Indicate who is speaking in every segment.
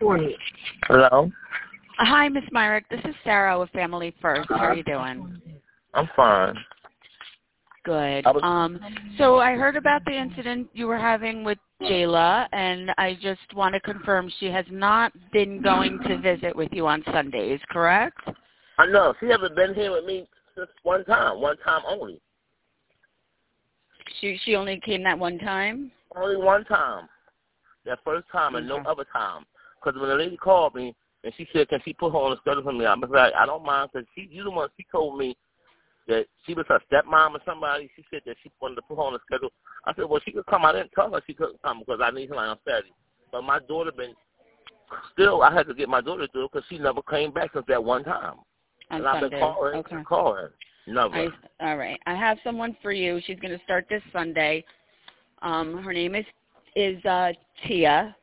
Speaker 1: Hello?
Speaker 2: Hi, Miss Myrick. This is Sarah with Family First. How are you doing?
Speaker 1: I'm fine.
Speaker 2: Good. So I heard about the incident you were having with Jayla, and I just want to confirm she has not been going to visit with you on Sundays, correct?
Speaker 1: I know. She hasn't been here with me since one time only.
Speaker 2: She only came that one time?
Speaker 1: Only one time. That first time and no other time. Because when the lady called me and she said, can she put her on the schedule for me? I was like, I don't mind, because you the one, she told me that she was her stepmom or somebody. She said that she wanted to put her on the schedule. I said, well, she could come. I didn't tell her she couldn't come because I need somebody on Saturday. But my daughter I had to get my daughter to do it because she never came back since that one time.
Speaker 2: On
Speaker 1: and I've
Speaker 2: Sunday.
Speaker 1: been calling and calling. Never.
Speaker 2: All right. I have someone for you. She's going to start this Sunday. Her name is Tia.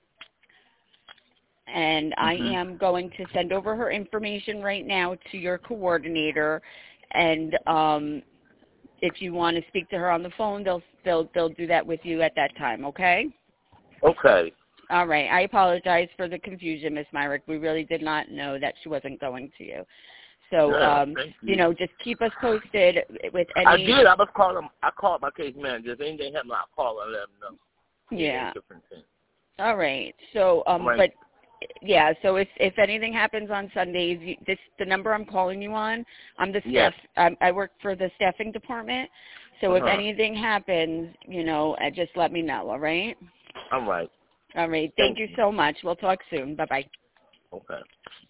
Speaker 2: And I am going to send over her information right now to your coordinator. And if you want to speak to her on the phone, they'll do that with you at that time. Okay?
Speaker 1: Okay.
Speaker 2: All right. I apologize for the confusion, Miss Myrick. We really did not know that she wasn't going to you. So, just keep us posted with any.
Speaker 1: I did. I was calling. I called my case manager. If anything happened, I'll call and let them know.
Speaker 2: Yeah. All right. So, but yeah. So if anything happens on Sundays, the number I'm calling you on. I'm the staff.
Speaker 1: Yes.
Speaker 2: I work for the staffing department. So if anything happens, just let me know. All right.
Speaker 1: All right.
Speaker 2: All right. Thank you so much. We'll talk soon. Bye bye.
Speaker 1: Okay.